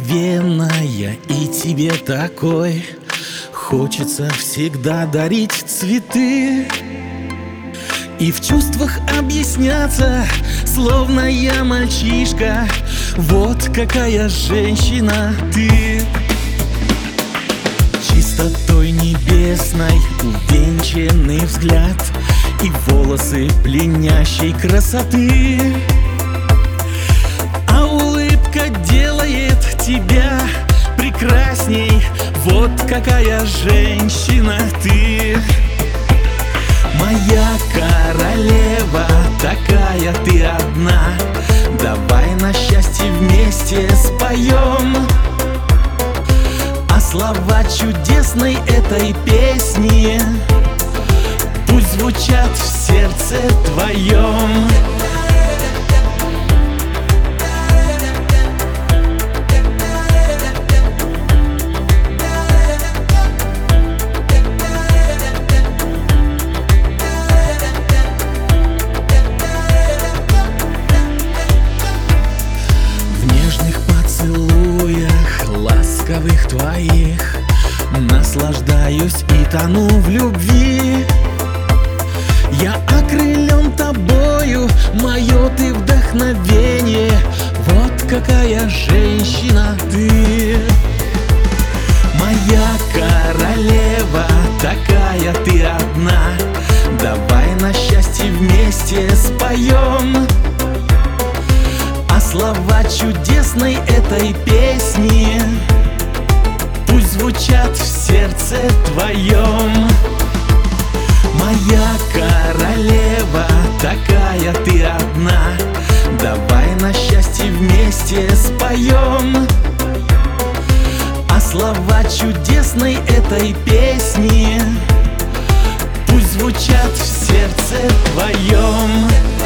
обыкновенная, и тебе такой хочется всегда дарить цветы и в чувствах объясняться, словно я мальчишка. Вот какая женщина ты. Чистотой небесной увенчанный взгляд и волосы пленящей красоты, а улыбка делает тебя прекрасней. Вот какая женщина ты. Моя королева, такая ты одна. Давай на счастье вместе споем, а слова чудесной этой песни пусть звучат в сердце твоем. Ласковых твоих наслаждаюсь и тону в любви. Я окрылен тобою, мое ты вдохновение. Вот какая женщина ты. Моя королева, такая ты одна. Давай на счастье вместе споем, а слова чудесной этой песни пусть звучат в сердце твоем. Моя королева, такая ты одна. Давай на счастье вместе споем, а слова чудесной этой песни пусть звучат в сердце твоем.